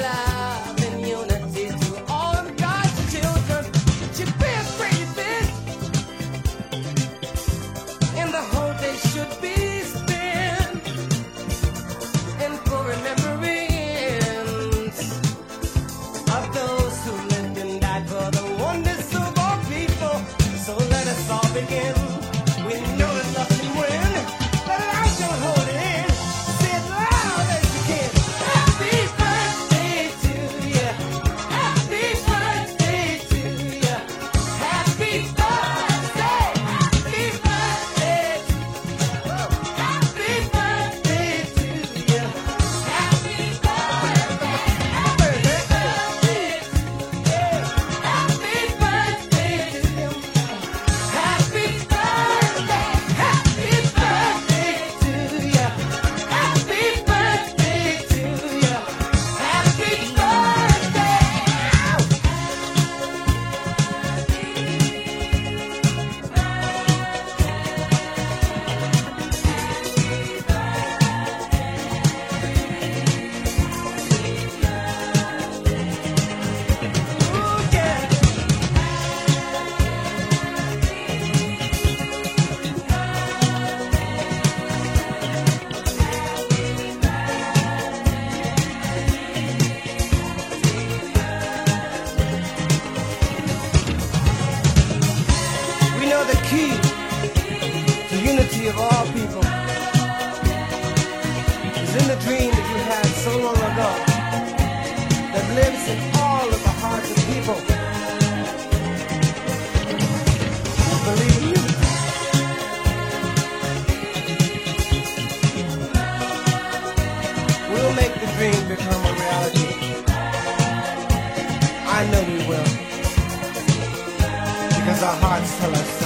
love and unity to all of God's children. Should be a great event, and the whole day should be spent in full remembrance of those who lived and died for the oneness of all people. So let us all begin. We know that nothing win. Let it out, don't hold it in. Say it loud as you can. Happy birthday to you. Happy birthday to you. Happy birthday. Happy birthday. Happy birthday to you. Happy birthday. Happy birthday. Happy birthday to you. Happy birthday. Happy birthday to you. Happy birthday to you. Happy birthday. Ooh, yeah. We know the key to unity of all people is in the dream that you had so long ago that lives in all of the hearts of people who believe in you. We'll make the dream become a reality. I know we will, because our hearts tell us so.